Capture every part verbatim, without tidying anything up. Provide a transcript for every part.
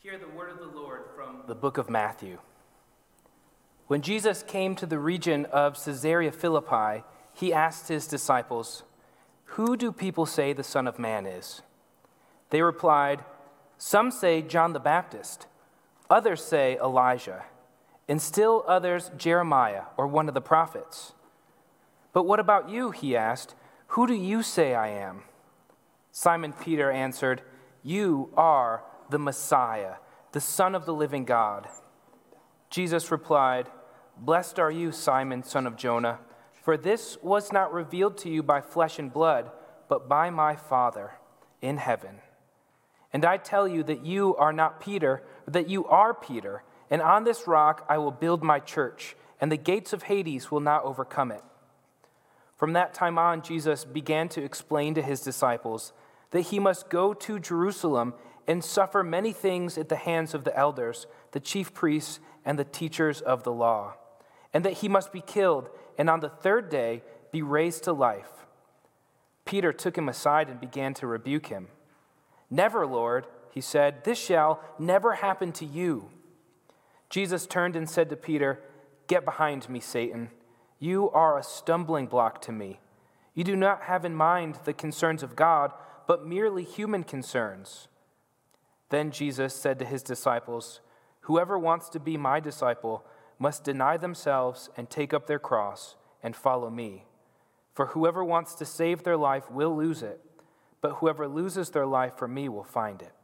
Hear the word of the Lord from the book of Matthew. When Jesus came to the region of Caesarea Philippi, he asked his disciples, "Who do people say the Son of Man is?" They replied, "Some say John the Baptist, others say Elijah, and still others Jeremiah or one of the prophets." "But what about you?" he asked. "Who do you say I am?" Simon Peter answered, "You are the Messiah, the Son of the living God." Jesus replied, "Blessed are you, Simon, son of Jonah, for this was not revealed to you by flesh and blood, but by my Father in heaven. And I tell you that you are not Peter, but that you are Peter, and on this rock I will build my church, and the gates of Hades will not overcome it." From that time on, Jesus began to explain to his disciples that he must go to Jerusalem and suffer many things at the hands of the elders, the chief priests, and the teachers of the law, and that he must be killed, and on the third day be raised to life. Peter took him aside and began to rebuke him. "Never, Lord," he said, "this shall never happen to you." Jesus turned and said to Peter, "Get behind me, Satan. You are a stumbling block to me. You do not have in mind the concerns of God, but merely human concerns." Then Jesus said to his disciples, "Whoever wants to be my disciple must deny themselves and take up their cross and follow me. For whoever wants to save their life will lose it, but whoever loses their life for me will find it."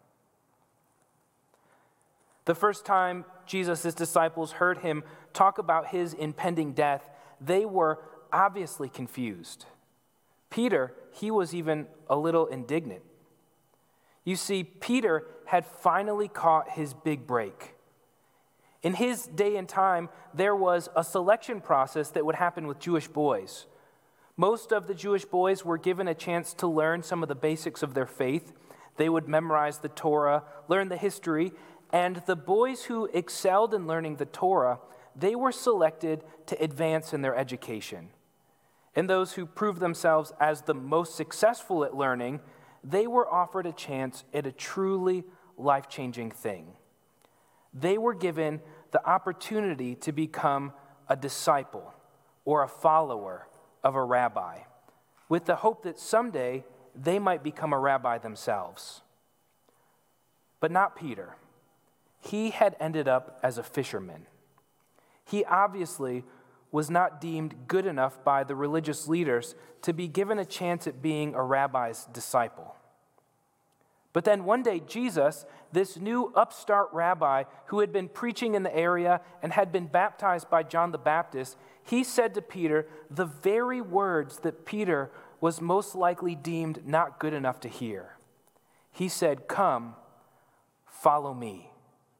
The first time Jesus' disciples heard him talk about his impending death, they were obviously confused. Peter, he was even a little indignant. You see, Peter had finally caught his big break. In his day and time, there was a selection process that would happen with Jewish boys. Most of the Jewish boys were given a chance to learn some of the basics of their faith. They would memorize the Torah, learn the history, and the boys who excelled in learning the Torah, they were selected to advance in their education. And those who proved themselves as the most successful at learning, they were offered a chance at a truly life-changing thing. They were given the opportunity to become a disciple or a follower of a rabbi, with the hope that someday they might become a rabbi themselves. But not Peter. He had ended up as a fisherman. He obviously was not deemed good enough by the religious leaders to be given a chance at being a rabbi's disciple. But then one day, Jesus, this new upstart rabbi who had been preaching in the area and had been baptized by John the Baptist, he said to Peter the very words that Peter was most likely deemed not good enough to hear. He said, "Come, follow me."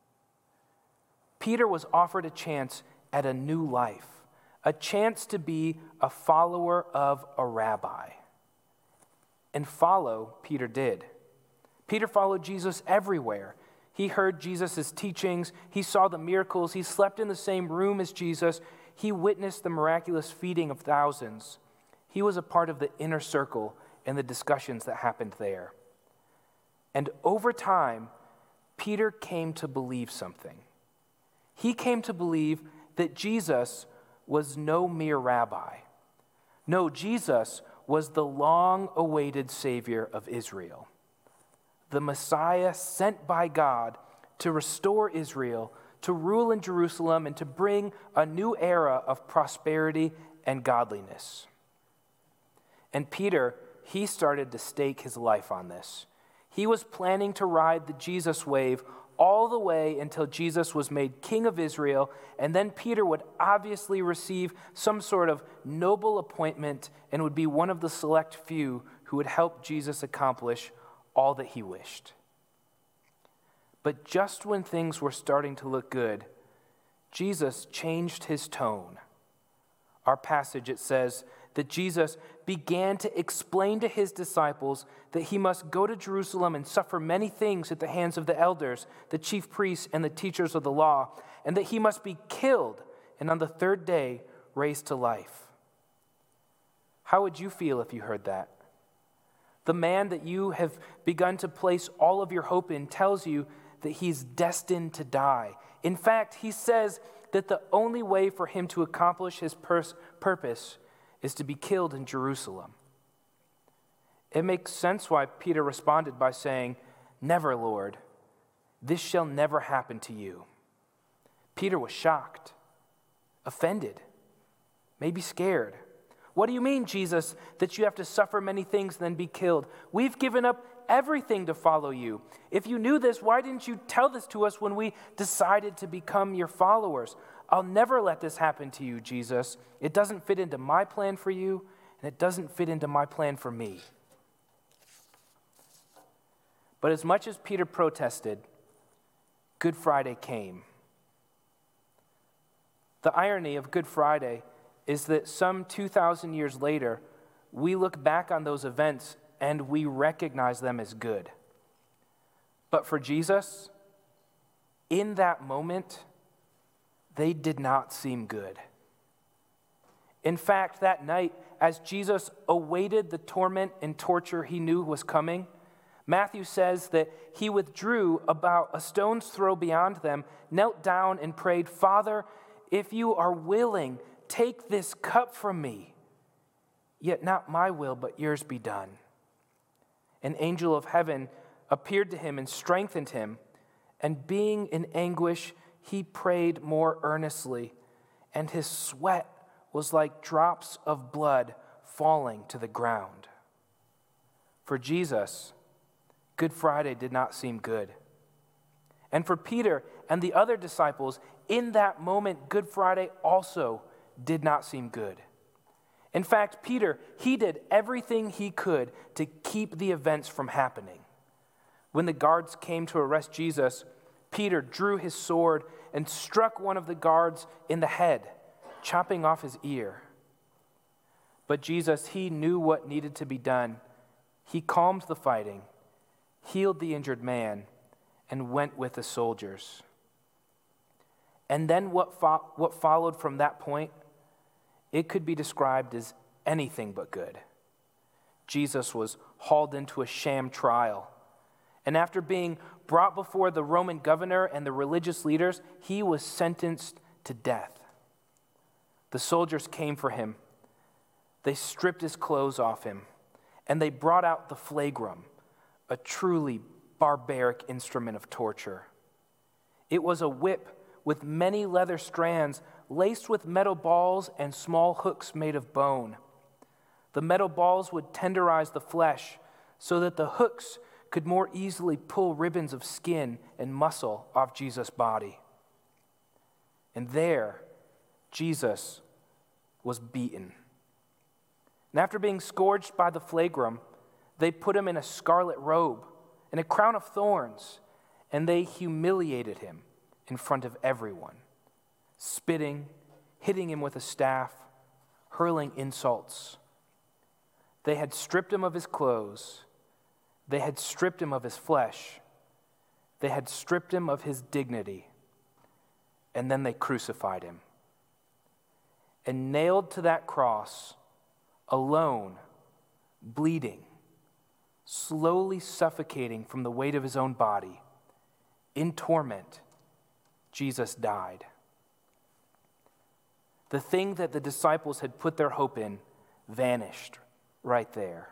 Peter was offered a chance at a new life, a chance to be a follower of a rabbi. And follow Peter did. Peter followed Jesus everywhere. He heard Jesus' teachings. He saw the miracles. He slept in the same room as Jesus. He witnessed the miraculous feeding of thousands. He was a part of the inner circle and the discussions that happened there. And over time, Peter came to believe something. He came to believe that Jesus was no mere rabbi. No, Jesus was the long-awaited Savior of Israel, the Messiah sent by God to restore Israel, to rule in Jerusalem, and to bring a new era of prosperity and godliness. And Peter, he started to stake his life on this. He was planning to ride the Jesus wave all the way until Jesus was made king of Israel, and then Peter would obviously receive some sort of noble appointment and would be one of the select few who would help Jesus accomplish all that he wished. But just when things were starting to look good, Jesus changed his tone. Our passage, it says that Jesus began to explain to his disciples that he must go to Jerusalem and suffer many things at the hands of the elders, the chief priests, and the teachers of the law, and that he must be killed and on the third day raised to life. How would you feel if you heard that? The man that you have begun to place all of your hope in tells you that he's destined to die. In fact, he says that the only way for him to accomplish his pers- purpose is to be killed in Jerusalem. It makes sense why Peter responded by saying, "Never, Lord, this shall never happen to you." Peter was shocked, offended, maybe scared. "What do you mean, Jesus, that you have to suffer many things and then be killed? We've given up everything to follow you. If you knew this, why didn't you tell this to us when we decided to become your followers? I'll never let this happen to you, Jesus. It doesn't fit into my plan for you, and it doesn't fit into my plan for me." But as much as Peter protested, Good Friday came. The irony of Good Friday is that some two thousand years later, we look back on those events and we recognize them as good. But for Jesus, in that moment, they did not seem good. In fact, that night, as Jesus awaited the torment and torture he knew was coming, Matthew says that he withdrew about a stone's throw beyond them, knelt down and prayed, "Father, if you are willing, take this cup from me. Yet not my will, but yours be done." An angel of heaven appeared to him and strengthened him, and being in anguish, he prayed more earnestly, and his sweat was like drops of blood falling to the ground. For Jesus, Good Friday did not seem good. And for Peter and the other disciples, in that moment, Good Friday also did not seem good. In fact, Peter, he did everything he could to keep the events from happening. When the guards came to arrest Jesus, Peter drew his sword and struck one of the guards in the head, chopping off his ear. But Jesus, he knew what needed to be done. He calmed the fighting, healed the injured man, and went with the soldiers. And then what, fo- what followed from that point, it could be described as anything but good. Jesus was hauled into a sham trial. And after being brought before the Roman governor and the religious leaders, he was sentenced to death. The soldiers came for him. They stripped his clothes off him, and they brought out the flagrum, a truly barbaric instrument of torture. It was a whip with many leather strands laced with metal balls and small hooks made of bone. The metal balls would tenderize the flesh so that the hooks could more easily pull ribbons of skin and muscle off Jesus' body. And there, Jesus was beaten. And after being scourged by the flagrum, they put him in a scarlet robe and a crown of thorns, and they humiliated him in front of everyone, spitting, hitting him with a staff, hurling insults. They had stripped him of his clothes. They had stripped him of his flesh. They had stripped him of his dignity. And then they crucified him. And nailed to that cross, alone, bleeding, slowly suffocating from the weight of his own body, in torment, Jesus died. The thing that the disciples had put their hope in vanished right there.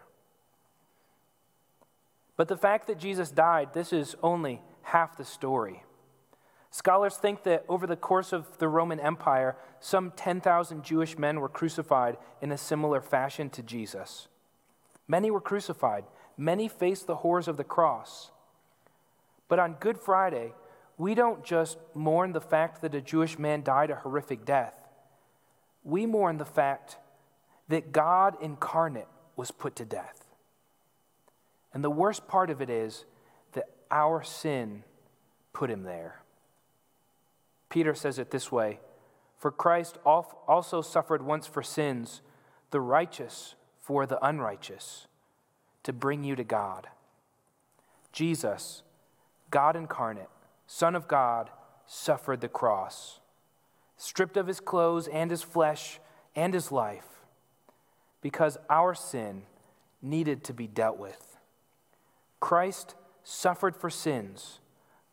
But the fact that Jesus died, this is only half the story. Scholars think that over the course of the Roman Empire, some ten thousand Jewish men were crucified in a similar fashion to Jesus. Many were crucified. Many faced the horrors of the cross. But on Good Friday, we don't just mourn the fact that a Jewish man died a horrific death. We mourn the fact that God incarnate was put to death. And the worst part of it is that our sin put him there. Peter says it this way, "For Christ also suffered once for sins, the righteous for the unrighteous, to bring you to God." Jesus, God incarnate, Son of God, suffered the cross, stripped of his clothes and his flesh and his life, because our sin needed to be dealt with. Christ suffered for sins,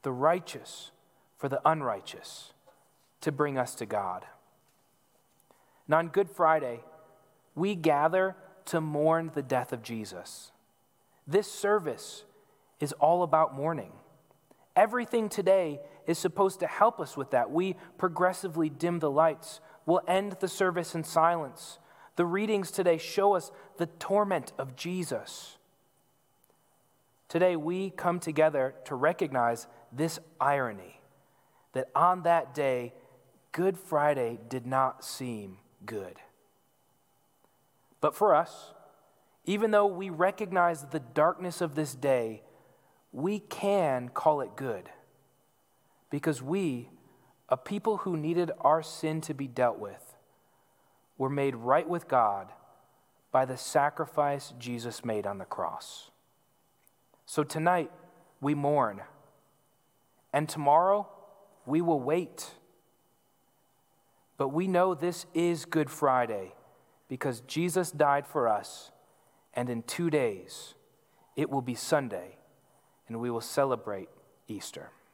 the righteous for the unrighteous, to bring us to God. And on Good Friday, we gather to mourn the death of Jesus. This service is all about mourning. Everything today is supposed to help us with that. We progressively dim the lights. We'll end the service in silence. The readings today show us the torment of Jesus. Today we come together to recognize this irony, that on that day, Good Friday did not seem good. But for us, even though we recognize the darkness of this day, we can call it good, because we, a people who needed our sin to be dealt with, were made right with God by the sacrifice Jesus made on the cross. So tonight, we mourn, and tomorrow, we will wait. But we know this is Good Friday because Jesus died for us, and in two days, it will be Sunday, and we will celebrate Easter.